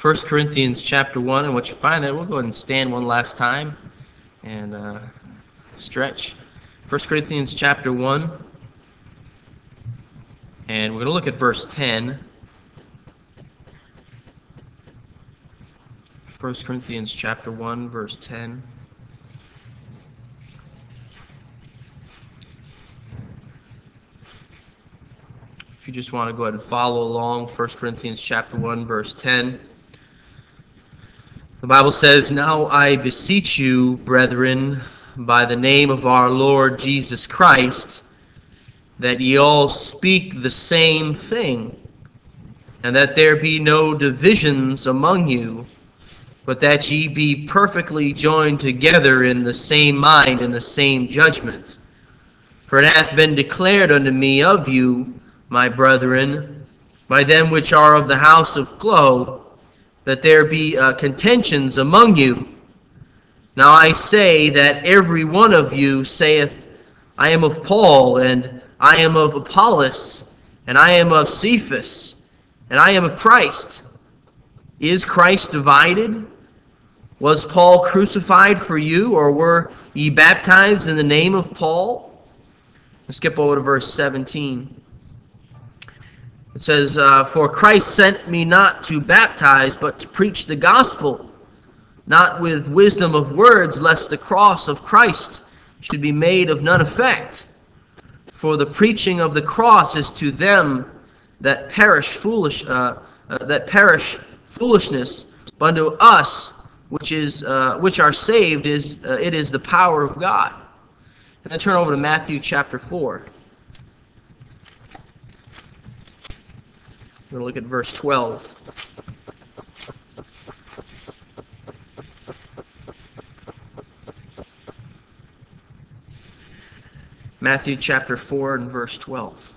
1 Corinthians chapter 1, and once you find that, we'll go ahead and stand one last time and stretch. 1 Corinthians chapter 1, and we're going to look at verse 10. 1 Corinthians chapter 1, verse 10. If you just want to go ahead and follow along, 1 Corinthians chapter 1, verse 10. The Bible says, "Now I beseech you, brethren, by the name of our Lord Jesus Christ, that ye all speak the same thing, and that there be no divisions among you, but that ye be perfectly joined together in the same mind and the same judgment. For it hath been declared unto me of you, my brethren, by them which are of the house of Chloe, that there be contentions among you. Now I say that every one of you saith, I am of Paul, and I am of Apollos, and I am of Cephas, and I am of Christ. Is Christ divided? Was Paul crucified for you, or were ye baptized in the name of Paul?" Let's skip over to verse 17. It says, "For Christ sent me not to baptize, but to preach the gospel, not with wisdom of words, lest the cross of Christ should be made of none effect. For the preaching of the cross is to them that perish foolishness, but unto us which are saved it is the power of God." And then turn over to Matthew chapter 4. We're going to look at verse 12. Matthew chapter 4 and verse 12.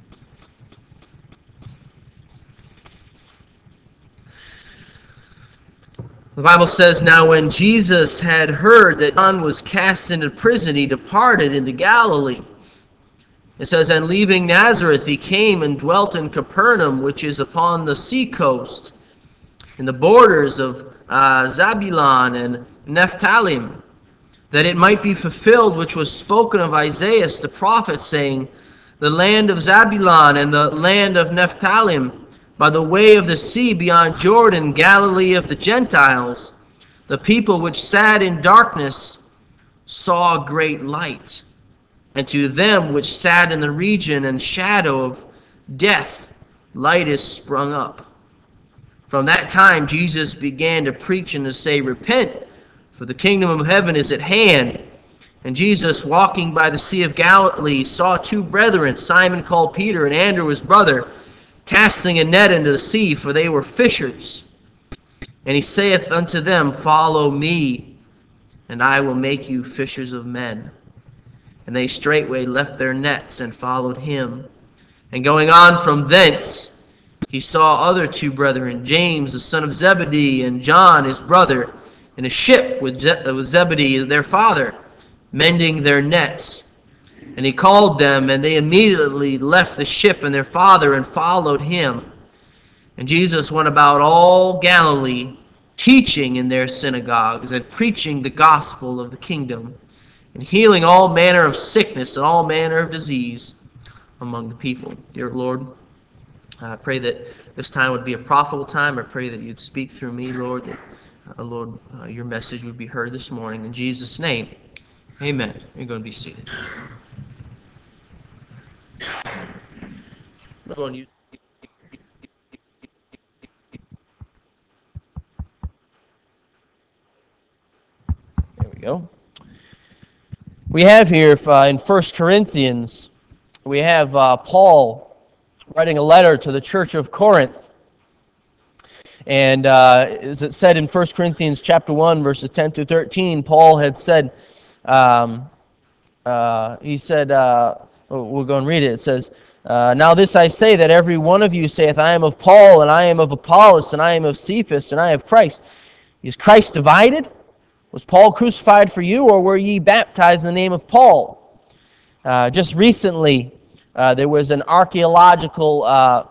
The Bible says, "Now when Jesus had heard that John was cast into prison, he departed into Galilee." It says, "And leaving Nazareth, he came and dwelt in Capernaum, which is upon the sea coast, in the borders of Zabulon and Nephthalim, that it might be fulfilled which was spoken of Isaiah the prophet, saying, The land of Zabulon and the land of Nephthalim, by the way of the sea beyond Jordan, Galilee of the Gentiles, the people which sat in darkness saw great light. And to them which sat in the region and shadow of death, light is sprung up." From that time Jesus began to preach and to say, "Repent, for the kingdom of heaven is at hand." And Jesus, walking by the Sea of Galilee, saw two brethren, Simon called Peter, and Andrew his brother, casting a net into the sea, for they were fishers. And he saith unto them, "Follow me, and I will make you fishers of men." And they straightway left their nets and followed him. And going on from thence, he saw other two brethren, James the son of Zebedee, and John his brother, in a ship with Zebedee their father, mending their nets. And he called them, and they immediately left the ship and their father and followed him. And Jesus went about all Galilee, teaching in their synagogues and preaching the gospel of the kingdom, and healing all manner of sickness and all manner of disease among the people. Dear Lord, I pray that this time would be a profitable time. I pray that you'd speak through me, Lord, that, your message would be heard this morning. In Jesus' name, amen. You're going to be seated. I'm going to use There we go. We have here in 1 Corinthians, we have Paul writing a letter to the church of Corinth. And as it said in 1 Corinthians chapter 1, verses 10 through 13, Paul had said, we'll go and read it. It says, "Now this I say, that every one of you saith, I am of Paul, and I am of Apollos, and I am of Cephas, and I of Christ. Is Christ divided? Was Paul crucified for you, or were ye baptized in the name of Paul?" Just recently, there was an archaeological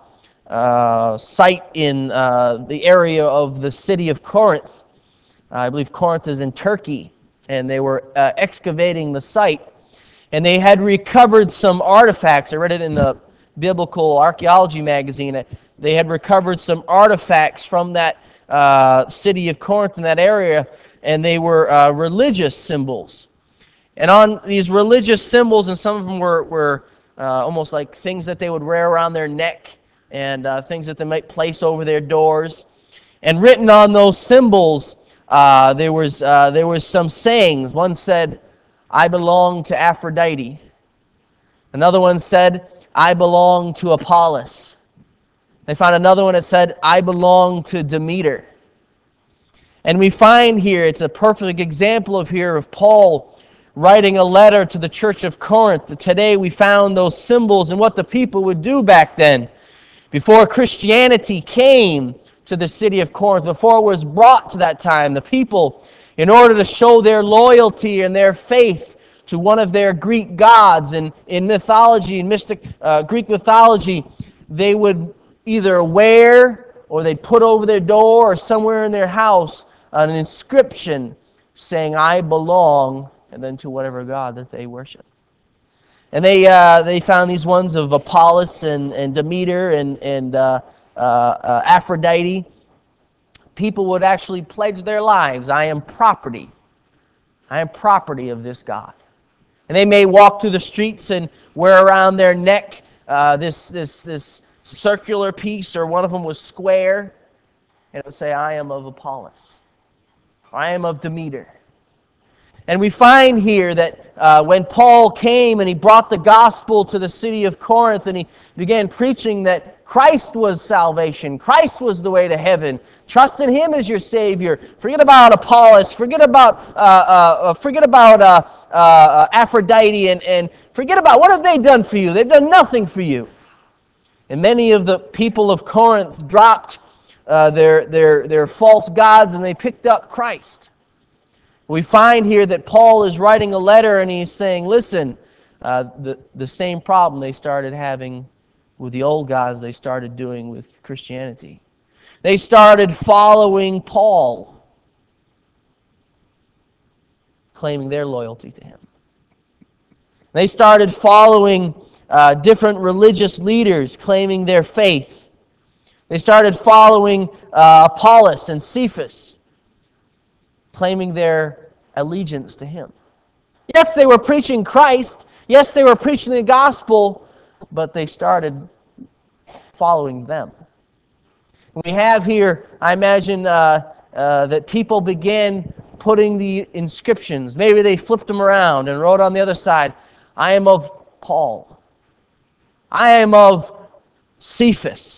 site in the area of the city of Corinth. I believe Corinth is in Turkey, and they were excavating the site, and they had recovered some artifacts. I read it in the Biblical Archaeology magazine. They had recovered some artifacts from that city of Corinth in that area, and they were religious symbols. And on these religious symbols, and some of them were almost like things that they would wear around their neck, and things that they might place over their doors. And written on those symbols, there was some sayings. One said, "I belong to Aphrodite." Another one said, "I belong to Apollos." They found another one that said, "I belong to Demeter." And we find here, it's a perfect example of Paul writing a letter to the church of Corinth. Today we found those symbols and what the people would do back then. Before Christianity came to the city of Corinth, before it was brought to that time, the people, in order to show their loyalty and their faith to one of their Greek gods, and in mythology, in Greek mythology, they would either wear or they'd put over their door or somewhere in their house an inscription saying, "I belong," and then to whatever god that they worship. And they found these ones of Apollos and Demeter and Aphrodite. People would actually pledge their lives. I am property. I am property of this god. And they may walk through the streets and wear around their neck this circular piece, or one of them was square, and it would say, "I am of Apollos. I am of Demeter." And we find here that when Paul came and he brought the gospel to the city of Corinth, and he began preaching that Christ was salvation, Christ was the way to heaven, trust in Him as your Savior, forget about Apollos, forget about Aphrodite, and forget about, what have they done for you? They've done nothing for you. And many of the people of Corinth dropped their false gods, and they picked up Christ. We find here that Paul is writing a letter, and he's saying, listen, the same problem they started having with the old gods, they started doing with Christianity. They started following Paul, claiming their loyalty to him. They started following different religious leaders, claiming their faith. They started following Apollos and Cephas, claiming their allegiance to him. Yes, they were preaching Christ. Yes, they were preaching the gospel, but they started following them. We have here, I imagine, that people began putting the inscriptions. Maybe they flipped them around and wrote on the other side, "I am of Paul. I am of Cephas.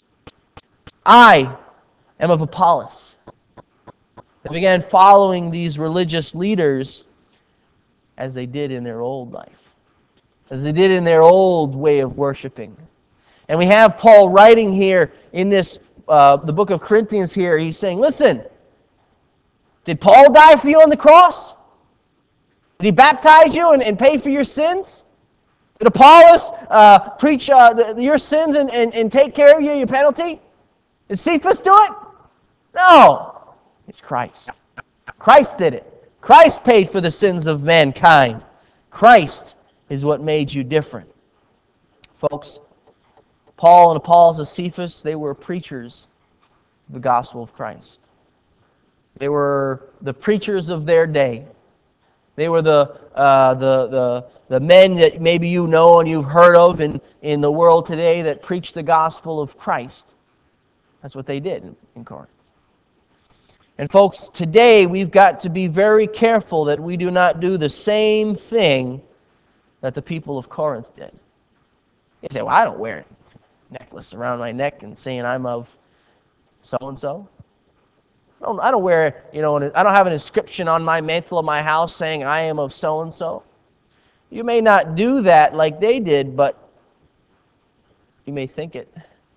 I am of Apollos." They began following these religious leaders as they did in their old life, as they did in their old way of worshiping. And we have Paul writing here in this, the book of Corinthians here, he's saying, listen, did Paul die for you on the cross? Did he baptize you and pay for your sins? Did Apollos preach your sins and take care of you, your penalty? Did Cephas do it? No. It's Christ. Christ did it. Christ paid for the sins of mankind. Christ is what made you different. Folks, Paul and Apollos and Cephas, they were preachers of the gospel of Christ. They were the preachers of their day. They were the men that maybe you know and you've heard of in the world today that preach the gospel of Christ. That's what they did in Corinth. And folks, today we've got to be very careful that we do not do the same thing that the people of Corinth did. You say, well, I don't wear a necklace around my neck and saying I'm of so-and-so. I don't wear, I don't have an inscription on my mantle of my house saying I am of so-and-so. You may not do that like they did, but you may think it.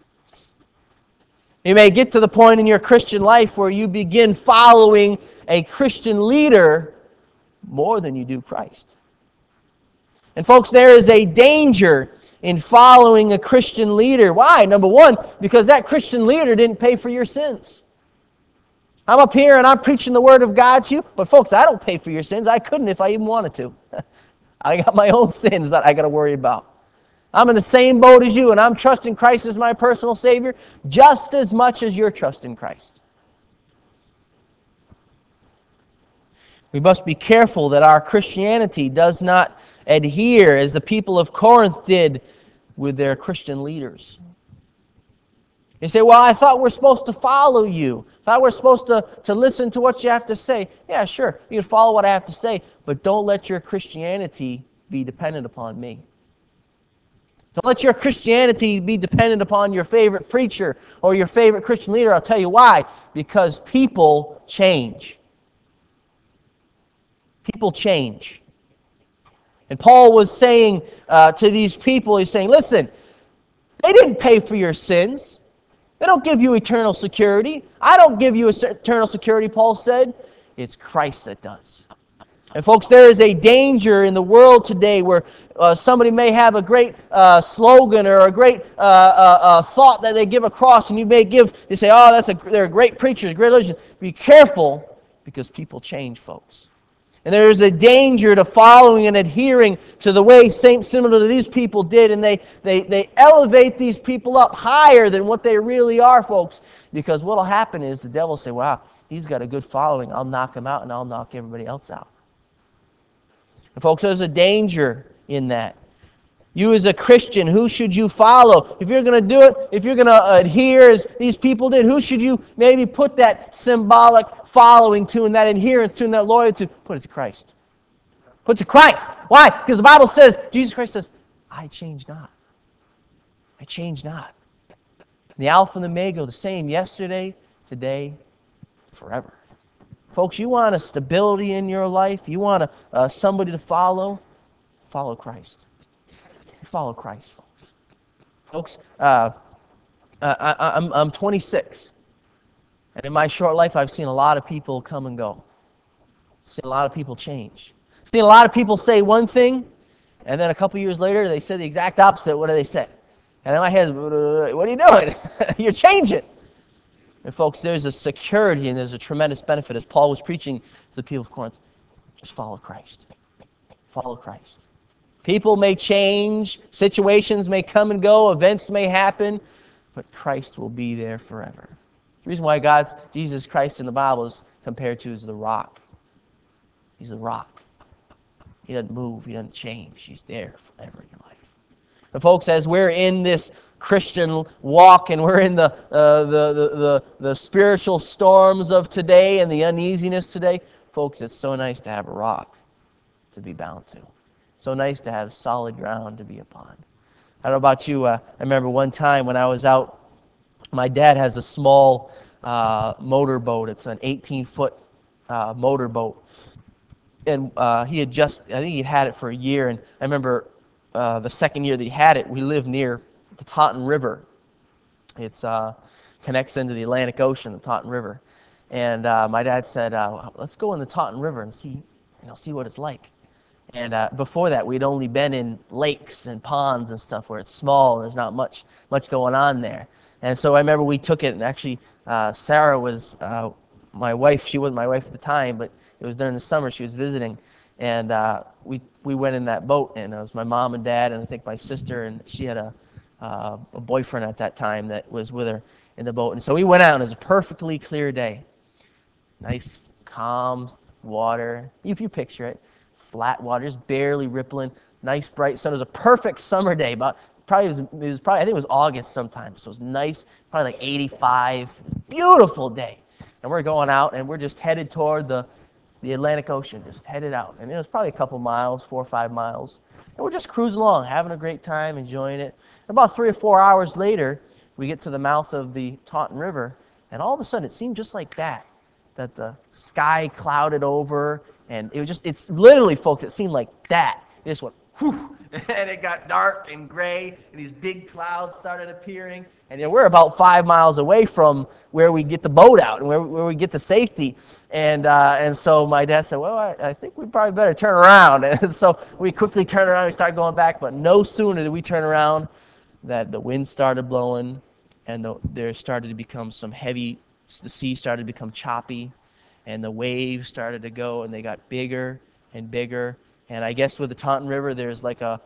You may get to the point in your Christian life where you begin following a Christian leader more than you do Christ. And folks, there is a danger in following a Christian leader. Why? Number one, because that Christian leader didn't pay for your sins. I'm up here and I'm preaching the Word of God to you, but folks, I don't pay for your sins. I couldn't if I even wanted to. I got my own sins that I got to worry about. I'm in the same boat as you, and I'm trusting Christ as my personal Savior just as much as you're trusting Christ. We must be careful that our Christianity does not adhere as the people of Corinth did with their Christian leaders. You say, well, I thought we're supposed to follow you. I thought we're supposed to listen to what you have to say. Yeah, sure, you can follow what I have to say, but don't let your Christianity be dependent upon me. Don't let your Christianity be dependent upon your favorite preacher or your favorite Christian leader. I'll tell you why. Because people change. People change. And Paul was saying to these people, he's saying, listen, they didn't pay for your sins. They don't give you eternal security. I don't give you eternal security, Paul said. It's Christ that does. And folks, there is a danger in the world today where somebody may have a great slogan or a great thought that they give across, and they say, oh, they're great preachers, great religion. Be careful, because people change, folks. And there is a danger to following and adhering to the way similar to these people did, and they elevate these people up higher than what they really are, folks. Because what will happen is the devil will say, wow, he's got a good following. I'll knock him out, and I'll knock everybody else out. And folks, there's a danger in that. You as a Christian, who should you follow? If you're going to do it, if you're going to adhere as these people did, who should you maybe put that symbolic following to and that adherence to and that loyalty to? Put it to Christ. Put it to Christ. Why? Because the Bible says, Jesus Christ says, I change not. I change not. The Alpha and the Omega, the same yesterday, today, forever. Folks, you want a stability in your life? You want somebody to follow? Follow Christ. Follow Christ, folks. Folks, I'm 26. And in my short life, I've seen a lot of people come and go. Seen a lot of people change. Seen a lot of people say one thing, and then a couple years later, they say the exact opposite. What do they say? And in my head, what are you doing? You're changing. And folks, there's a security and there's a tremendous benefit, as Paul was preaching to the people of Corinth. Just follow Christ. Follow Christ. People may change, situations may come and go, events may happen, but Christ will be there forever. The reason why Jesus Christ in the Bible is compared to as the rock. He's the rock. He doesn't move. He doesn't change. He's there forever in your life. And folks, as we're in this Christian walk and we're in the spiritual storms of today and the uneasiness today, folks, it's so nice to have a rock to be bound to. So nice to have solid ground to be upon. I don't know about you. I remember one time when I was out, my dad has a small motorboat. It's an 18-foot motorboat. And he had I think he'd had it for a year. And I remember the second year that he had it, we lived near the Taunton River. It connects into the Atlantic Ocean, the Taunton River. And my dad said, let's go in the Taunton River and see what it's like. And before that, we'd only been in lakes and ponds and stuff where it's small and there's not much going on there. And so I remember we took it, and actually Sarah was my wife. She wasn't my wife at the time, but it was during the summer. She was visiting, and we went in that boat, and it was my mom and dad, and I think my sister, and she had a boyfriend at that time that was with her in the boat. And so we went out, and it was a perfectly clear day. Nice, calm water. If you picture it. Flat water, just barely rippling, nice bright sun. It was a perfect summer day. I think it was August sometime, so it was nice, probably like 85. It was a beautiful day. And we're going out, and we're just headed toward the Atlantic Ocean, just headed out. And it was probably a couple miles, 4 or 5 miles. And we're just cruising along, having a great time, enjoying it. And about 3 or 4 hours later, we get to the mouth of the Taunton River, and all of a sudden, it seemed just like that the sky clouded over. And it's literally, folks, it seemed like that. It just went whew, and it got dark and gray, and these big clouds started appearing. And we're about 5 miles away from where we get the boat out and where we get to safety. And so my dad said, well, I think we probably better turn around. And so we quickly turned around and we started going back. But no sooner did we turn around that the wind started blowing, and there started to become some heavy, the sea started to become choppy, and the waves started to go, and they got bigger and bigger. And I guess with the Taunton River, there's like a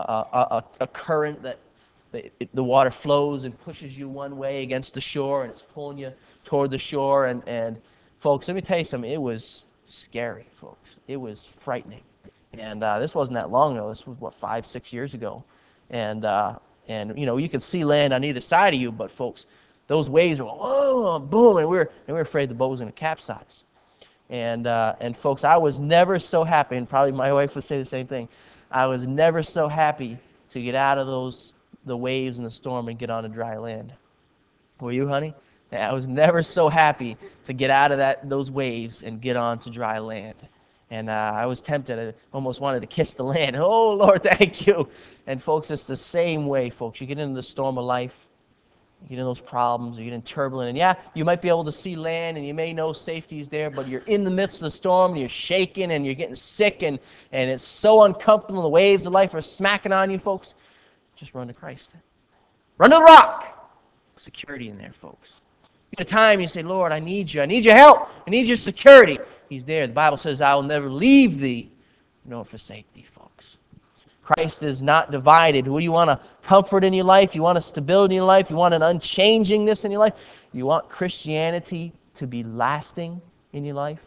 current that the water flows and pushes you one way against the shore, and it's pulling you toward the shore. And folks, let me tell you something. It was scary, folks. It was frightening. And this wasn't that long ago. This was, 5, 6 years ago. And you could see land on either side of you, but folks, those waves were oh, boom, and we were afraid the boat was going to capsize. And folks, I was never so happy, and probably my wife would say the same thing. I was never so happy to get out of the waves and the storm and get onto dry land. Were you, honey? I was never so happy to get out of those waves and get onto dry land. And I was tempted. I almost wanted to kiss the land. Oh, Lord, thank you. And folks, it's the same way, folks. You get into the storm of life. You get in those problems, you get in turbulence, and yeah, you might be able to see land, and you may know safety is there, but you're in the midst of the storm, and you're shaking, and you're getting sick, and it's so uncomfortable. The waves of life are smacking on you, folks. Just run to Christ. Run to the rock. Security in there, folks. At a time you say, Lord, I need you. I need your help. I need your security. He's there. The Bible says, I will never leave thee nor forsake thee, folks. Christ is not divided. Do you want a comfort in your life? You want a stability in your life? You want an unchangingness in your life? You want Christianity to be lasting in your life?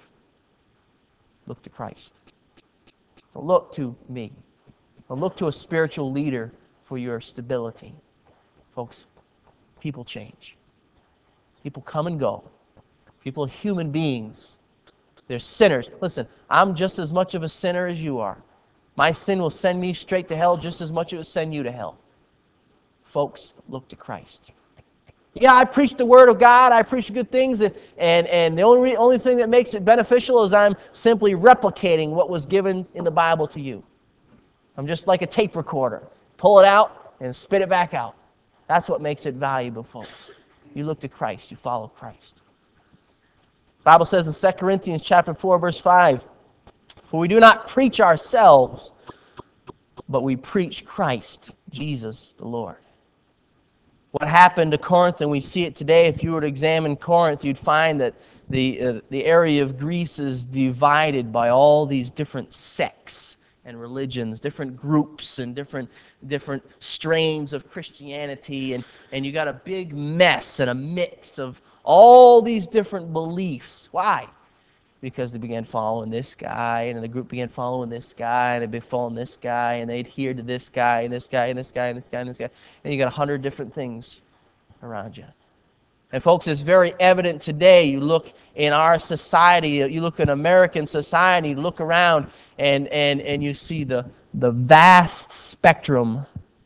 Look to Christ. Don't look to me. Don't look to a spiritual leader for your stability. Folks, people change. People come and go. People are human beings. They're sinners. Listen, I'm just as much of a sinner as you are. My sin will send me straight to hell just as much as it will send you to hell. Folks, look to Christ. Yeah, I preach the Word of God. I preach good things, and the only thing that makes it beneficial is I'm simply replicating what was given in the Bible to you. I'm just like a tape recorder. Pull it out and spit it back out. That's what makes it valuable, folks. You look to Christ. You follow Christ. The Bible says in 2 Corinthians chapter 4, verse 5, for we do not preach ourselves, but we preach Christ, Jesus the Lord. What happened to Corinth, and we see it today, if you were to examine Corinth, you'd find that the area of Greece is divided by all these different sects and religions, different groups and different strains of Christianity, and you got a big mess and a mix of all these different beliefs. Why? Because they began following this guy, and the group began following this guy, and they'd been following this guy, and they adhered to this guy, and this guy, and this guy, and this guy, and this guy. And you got 100 different things around you. And folks, it's very evident today. You look in our society, you look in American society, you look around, and you see the vast spectrum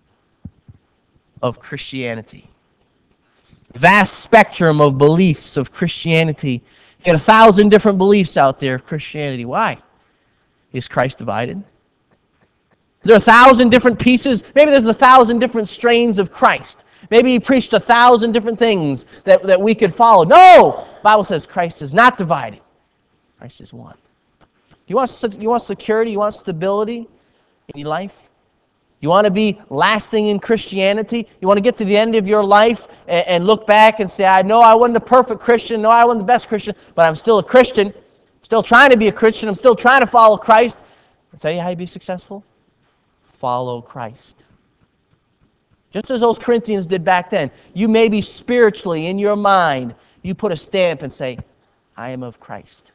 of Christianity. Vast spectrum of beliefs of Christianity. You got 1,000 different beliefs out there of Christianity. Why? Is Christ divided? There are 1,000 different pieces. Maybe there's 1,000 different strains of Christ. Maybe he preached 1,000 different things that we could follow. No! The Bible says Christ is not divided. Christ is one. You want security? You want stability in your life? You want to be lasting in Christianity? You want to get to the end of your life and look back and say, I know I wasn't a perfect Christian, no, I wasn't the best Christian, but I'm still a Christian. I'm still trying to be a Christian. I'm still trying to follow Christ. I'll tell you how you be successful. Follow Christ. Just as those Corinthians did back then. You may be spiritually, in your mind, you put a stamp and say, I am of Christ.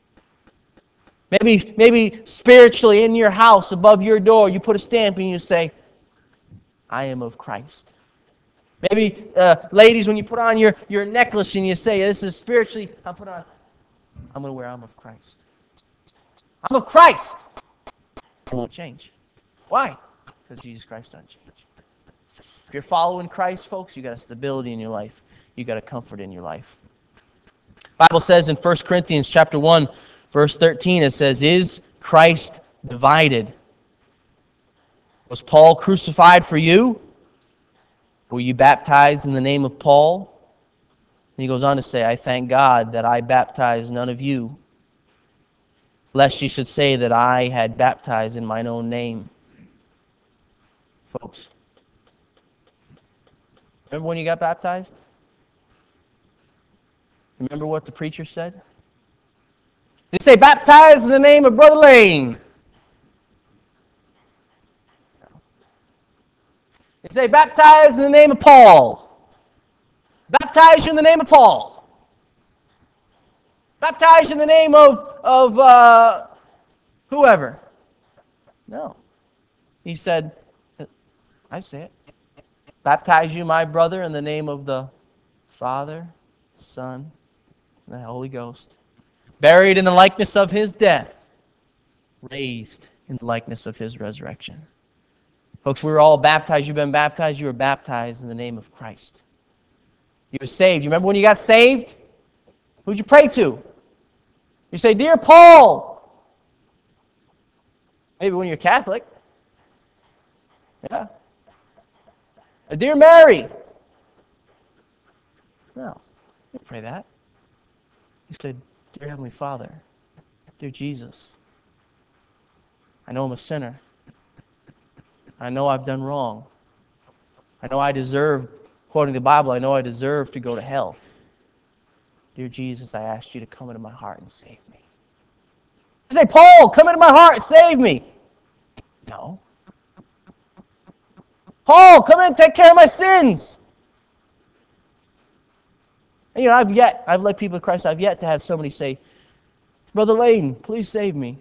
Maybe spiritually in your house, above your door, you put a stamp and you say, I am of Christ. Maybe, ladies, when you put on your necklace and you say, this is spiritually, I'm going to wear, I'm of Christ. I'm of Christ. It won't change. Why? Because Jesus Christ doesn't change. If you're following Christ, folks, you got a stability in your life. You got a comfort in your life. The Bible says in 1 Corinthians chapter 1, verse 13, it says, is Christ divided? Was Paul crucified for you? Were you baptized in the name of Paul? And he goes on to say, I thank God that I baptized none of you, lest you should say that I had baptized in mine own name. Folks, remember when you got baptized? Remember what the preacher said? They say, baptize in the name of Brother Lane. They say, baptize in the name of Paul. Baptize you in the name of Paul. Baptize you in the name of whoever. No. He said, I say it. Baptize you, my brother, in the name of the Father, Son, and the Holy Ghost. Buried in the likeness of his death, raised in the likeness of his resurrection. Folks, we were all baptized. You've been baptized. You were baptized in the name of Christ. You were saved. You remember when you got saved? Who'd you pray to? You say, Dear Paul. Maybe when you're Catholic. Yeah. Dear Mary. No, you didn't pray that. You said, Dear Heavenly Father, dear Jesus, I know I'm a sinner. I know I've done wrong. I know I deserve, according to the Bible, I know I deserve to go to hell. Dear Jesus, I ask you to come into my heart and save me. You say, Paul, come into my heart and save me. No. Paul, come in and take care of my sins. And, I've led people to Christ, I've yet to have somebody say, Brother Lane, please save me.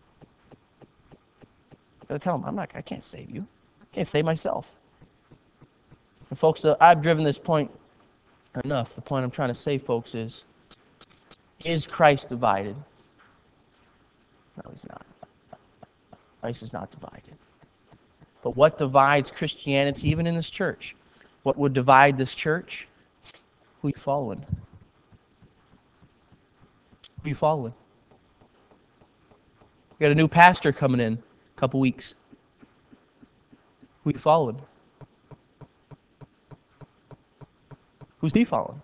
I tell them, I can't save you. I can't save myself. And folks, I've driven this point enough. The point I'm trying to say, folks, is Christ divided? No, he's not. Christ is not divided. But what divides Christianity, even in this church? What would divide this church? Who you following? Who you following? We got a new pastor coming in a couple weeks. Who you following? Who's he following?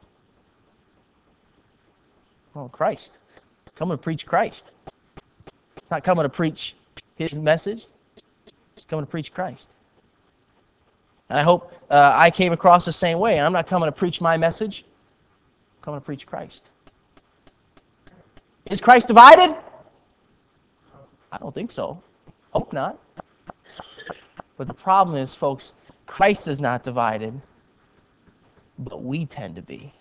Oh, Christ. He's coming to preach Christ. He's not coming to preach his message. He's coming to preach Christ. And I hope I came across the same way. I'm not coming to preach my message. I'm coming to preach Christ. Is Christ divided? I don't think so. Hope not. But the problem is, folks, Christ is not divided, but we tend to be.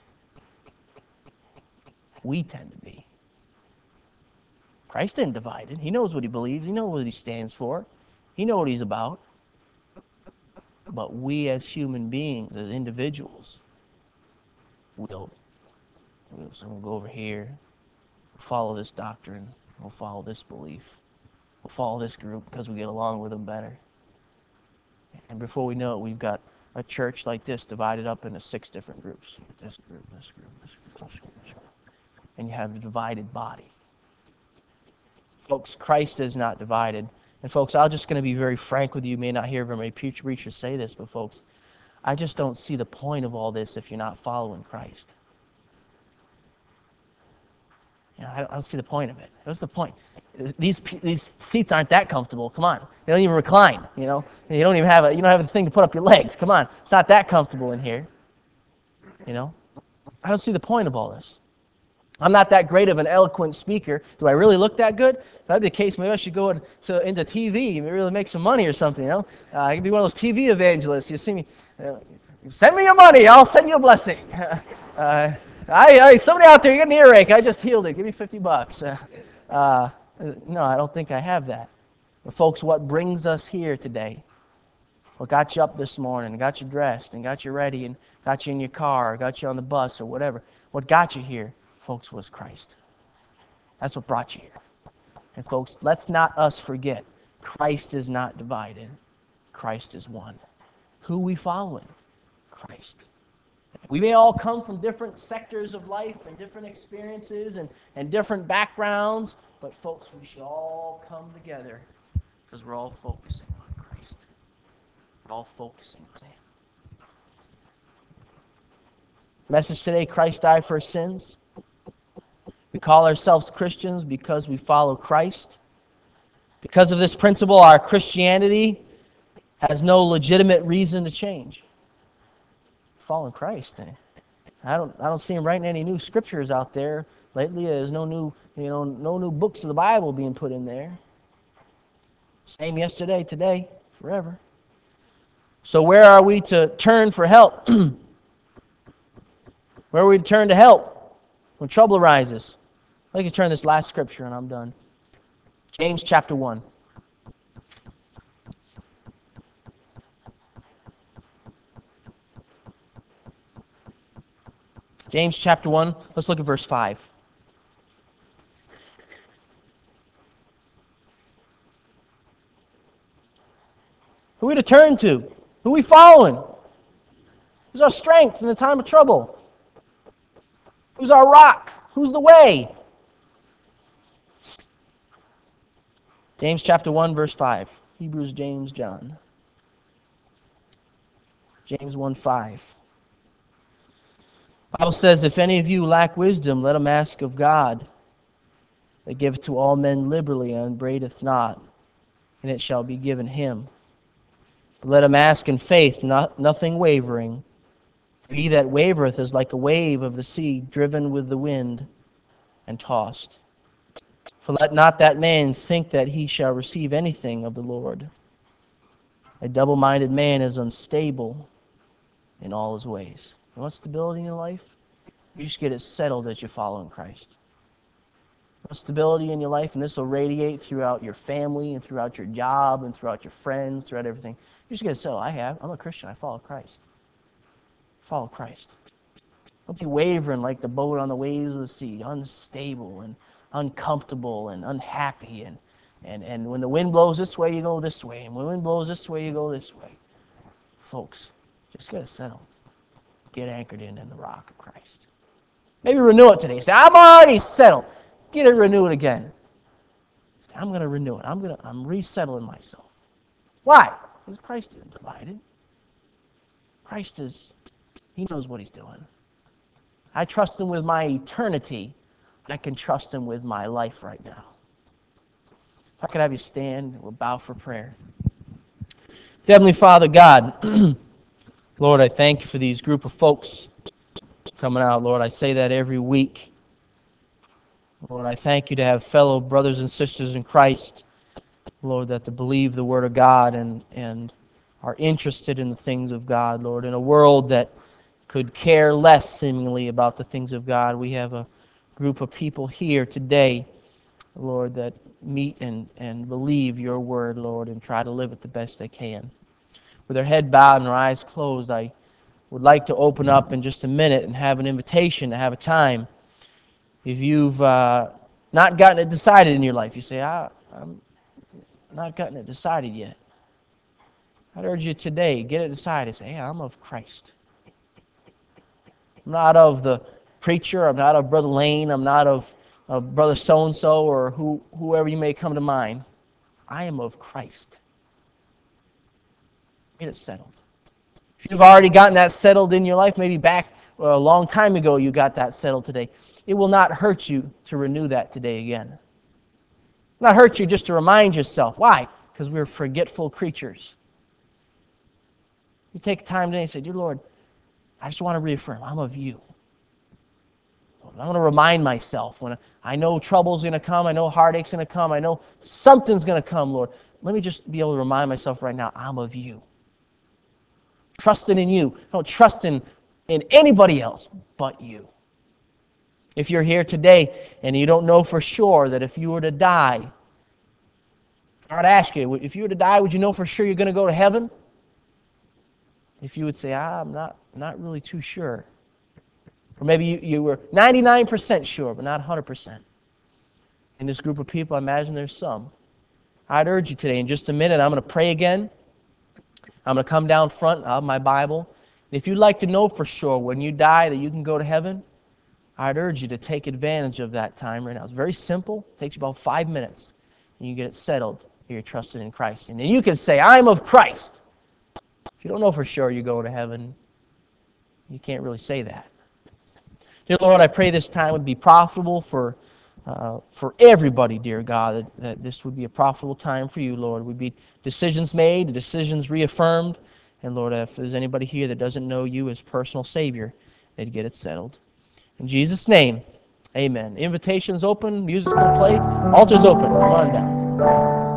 We tend to be. Christ isn't divided. He knows what he believes. He knows what he stands for. He knows what he's about. But we as human beings, as individuals, we'll go over here, follow this doctrine, we'll follow this belief, we'll follow this group because we get along with them better. And before we know it, we've got a church like this divided up into 6 different groups. This group, this group, this group, this group, this group. And you have a divided body. Folks, Christ is not divided. And folks, I'm just going to be very frank with you. You may not hear very many preachers say this, but folks, I just don't see the point of all this if you're not following Christ. I don't see the point of it. What's the point? These seats aren't that comfortable. Come on, they don't even recline. You don't even have a thing to put up your legs. Come on, it's not that comfortable in here. I don't see the point of all this. I'm not that great of an eloquent speaker. Do I really look that good? If that'd be the case, maybe I should go into TV and really make some money or something. I could be one of those TV evangelists. You see me, send me your money. I'll send you a blessing. Somebody out there, you got an earache. I just healed it. Give me $50. No, I don't think I have that. But folks, what brings us here today, what got you up this morning, got you dressed, and got you ready, and got you in your car, or got you on the bus, or whatever, what got you here, folks, was Christ. That's what brought you here. And folks, let's not us forget, Christ is not divided. Christ is one. Who are we following? Christ. We may all come from different sectors of life and different experiences and different backgrounds, but folks, we should all come together because we're all focusing on Christ. all focusing. Message today, Christ died for our sins. We call ourselves Christians because we follow Christ. Because of this principle, our Christianity has no legitimate reason to change. Following Christ. I don't see him writing any new scriptures out there. Lately, there's no new books of the Bible being put in there. Same yesterday, today, forever. So where are we to turn for help? Where are we to turn to help when trouble arises? I'd like to turn this last scripture and I'm done. James chapter 1. James chapter 1, let's look at verse 5. Who are we to turn to? Who are we following? Who's our strength in the time of trouble? Who's our rock? Who's the way? James chapter 1, verse 5. Hebrews, James, John. James 1, 5. The Bible says, if any of you lack wisdom, let him ask of God, that giveth to all men liberally and upbraideth not, and it shall be given him. But let him ask in faith, nothing wavering. For he that wavereth is like a wave of the sea, driven with the wind and tossed. For let not that man think that he shall receive anything of the Lord. A double-minded man is unstable in all his ways. You want stability in your life? You just get it settled that you're following Christ. You want stability in your life, and this will radiate throughout your family and throughout your job and throughout your friends, throughout everything. You just get it settled. I'm a Christian. I follow Christ. Follow Christ. Don't be wavering like the boat on the waves of the sea, unstable and uncomfortable and unhappy. And when the wind blows this way, you go this way. And when the wind blows this way, you go this way. Folks, just get it settled. Get anchored in the rock of Christ. Maybe renew it today. Say, I'm already settled. Get it renewed again. Say, I'm going to renew it. I'm resettling myself. Why? Because Christ didn't provide it. He knows what he's doing. I trust him with my eternity. I can trust him with my life right now. If I could have you stand, we'll bow for prayer. Heavenly Father God, Lord, I thank you for these group of folks coming out. Lord, I say that every week. Lord, I thank you to have fellow brothers and sisters in Christ, Lord, that to believe the Word of God and are interested in the things of God, Lord. In a world that could care less, seemingly, about the things of God, we have a group of people here today, Lord, that meet and believe your Word, Lord, and try to live it the best they can. With their head bowed and their eyes closed, I would like to open up in just a minute and have an invitation to have a time. If you've not gotten it decided in your life, you say, I'm not gotten it decided yet. I'd urge you today, get it decided. Say, hey, I'm of Christ. I'm not of the preacher. I'm not of Brother Lane. I'm not of Brother so-and-so or whoever you may come to mind. I am of Christ. Get it settled. If you've already gotten that settled in your life, maybe back a long time ago you got that settled today, it will not hurt you to renew that today again. It will not hurt you just to remind yourself. Why? Because we're forgetful creatures. You take time today and say, dear Lord, I just want to reaffirm, I'm of you. I want to remind myself when I know trouble's going to come, I know heartache's going to come, I know something's going to come, Lord. Let me just be able to remind myself right now, I'm of you. Trusting in you. Don't trust in anybody else but you. If you're here today and you don't know for sure that if you were to die, I would ask you, if you were to die, would you know for sure you're going to go to heaven? If you would say, I'm not really too sure. Or maybe you were 99% sure, but not 100%. In this group of people, I imagine there's some. I'd urge you today, in just a minute, I'm going to pray again. I'm going to come down front of my Bible. And if you'd like to know for sure when you die that you can go to heaven, I'd urge you to take advantage of that time right now. It's very simple. It takes you about 5 minutes. And you get it settled. You're trusted in Christ. And then you can say, I'm of Christ. If you don't know for sure you go to heaven, you can't really say that. Dear Lord, I pray this time would be profitable for everybody, dear God, that this would be a profitable time for you, Lord. Would be decisions made, decisions reaffirmed, and Lord, if there's anybody here that doesn't know you as personal Savior, they'd get it settled. In Jesus' name, amen. Invitation's open, music's going to play, altar's open. Come on down.